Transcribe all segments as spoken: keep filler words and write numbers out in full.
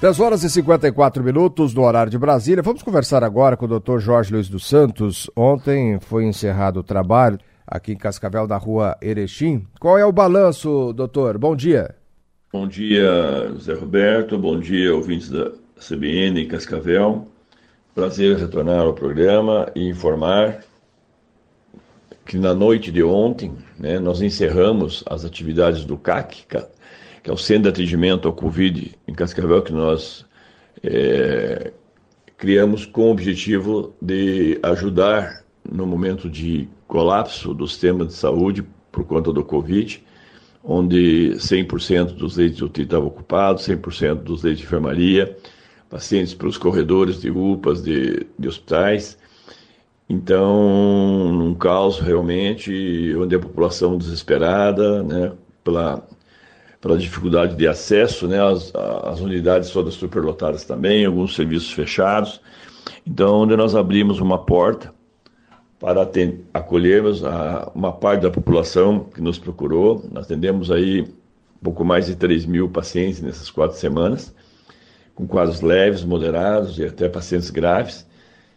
dez horas e cinquenta e quatro minutos no horário de Brasília. Vamos conversar agora com o doutor Jorge Luiz dos Santos. Ontem foi encerrado o trabalho aqui em Cascavel, na rua Erechim. Qual é o balanço, doutor? Bom dia. Bom dia, José Roberto. Bom dia, ouvintes da C B N em Cascavel. Prazer retornar ao programa e informar que na noite de ontem, né, nós encerramos as atividades do C A C, que é o Centro de Atendimento ao Covid em Cascavel, que nós é, criamos com o objetivo de ajudar no momento de colapso do sistema de saúde por conta do Covid, onde cem por cento dos leitos de U T I estavam ocupados, cem por cento dos leitos de enfermaria, pacientes pelos corredores de U P As, de, de hospitais. Então, num caos realmente, onde a população desesperada, né, pela, pela dificuldade de acesso, né, as, as unidades todas superlotadas também, alguns serviços fechados. Então, onde nós abrimos uma porta para atend- acolhermos a, uma parte da população que nos procurou. Nós atendemos aí um pouco mais de três mil pacientes nessas quatro semanas, com quadros leves, moderados e até pacientes graves.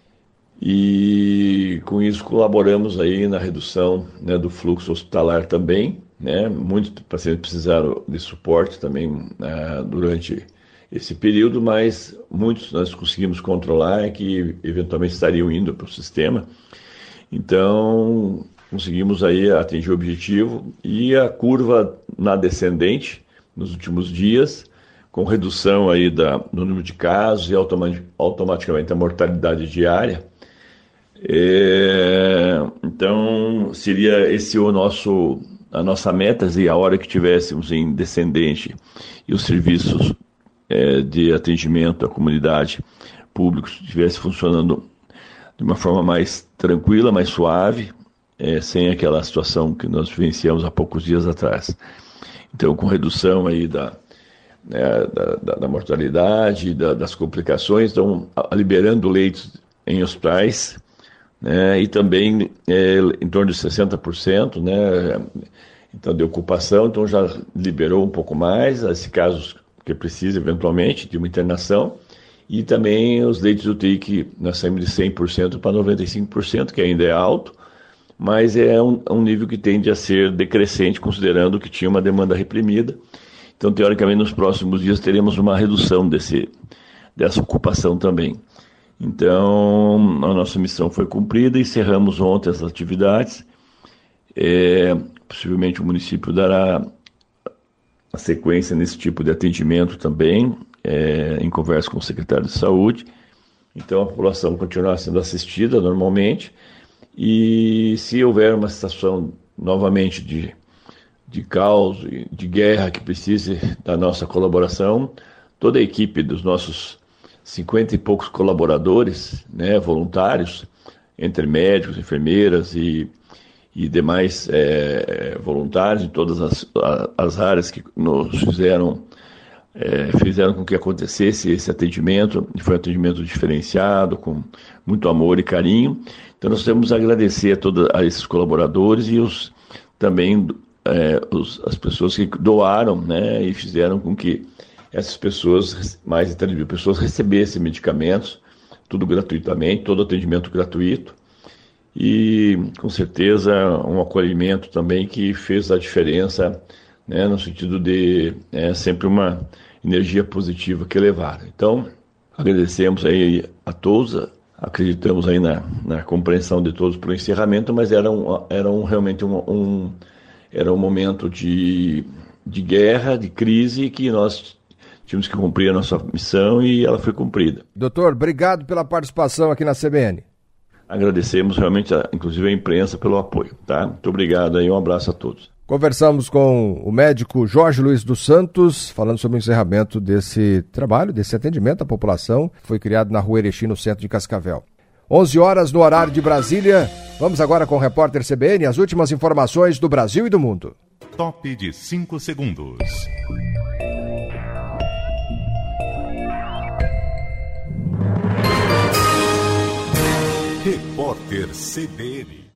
E com isso colaboramos aí na redução, né, do fluxo hospitalar também, né? Muitos pacientes precisaram de suporte também uh, durante esse período, mas muitos nós conseguimos controlar que eventualmente estariam indo para o sistema. Então conseguimos aí atingir o objetivo e a curva na descendente nos últimos dias, com redução aí da, no número de casos e automa- automaticamente a mortalidade diária. É, então seria esse o nosso, a nossa meta, e a hora que tivéssemos em descendente e os serviços é, de atendimento à comunidade pública estivessem funcionando de uma forma mais tranquila, mais suave, é, sem aquela situação que nós vivenciamos há poucos dias atrás. Então, com redução aí da, né, da, da, da mortalidade, da, das complicações, então liberando leitos em hospitais, né, e também é, em torno de sessenta por cento, né, então, de ocupação, então já liberou um pouco mais, esse casos que precisa eventualmente de uma internação, e também os leitos de U T I que nós saímos de cem por cento para noventa e cinco por cento, que ainda é alto, mas é um, um nível que tende a ser decrescente, considerando que tinha uma demanda reprimida. Então, teoricamente, nos próximos dias teremos uma redução desse, dessa ocupação também. Então, a nossa missão foi cumprida, encerramos ontem as atividades. É, possivelmente o município dará a sequência nesse tipo de atendimento também, é, em conversa com o secretário de Saúde. Então, a população continuará sendo assistida normalmente, e se houver uma situação novamente de, de caos, de guerra que precise da nossa colaboração, toda a equipe dos nossos cinquenta e poucos colaboradores, né, voluntários, entre médicos, enfermeiras e, e demais é, voluntários em todas as, as áreas que nos fizeram, é, fizeram com que acontecesse esse atendimento, e foi um atendimento diferenciado, com muito amor e carinho. Então nós temos a agradecer a, todos, a esses colaboradores e os, também é, os, as pessoas que doaram, né, e fizeram com que essas pessoas, mais de três mil pessoas, recebessem medicamentos, tudo gratuitamente, todo atendimento gratuito, e com certeza um acolhimento também que fez a diferença, né, no sentido de é, sempre uma energia positiva que levaram. Então, agradecemos aí a todos, acreditamos aí na, na compreensão de todos para o encerramento, mas era, um, era um, realmente um, um, era um momento de, de guerra, de crise, que nós tínhamos que cumprir a nossa missão e ela foi cumprida. Doutor, obrigado pela participação aqui na C B N. Agradecemos realmente, a, inclusive, a imprensa pelo apoio, tá? Muito obrigado aí, um abraço a todos. Conversamos com o médico Jorge Luiz dos Santos, falando sobre o encerramento desse trabalho, desse atendimento à população, que foi criado na rua Erechim, no centro de Cascavel. onze horas no horário de Brasília. Vamos agora com o repórter C B N, as últimas informações do Brasil e do mundo. Top de cinco segundos. Repórter C B N.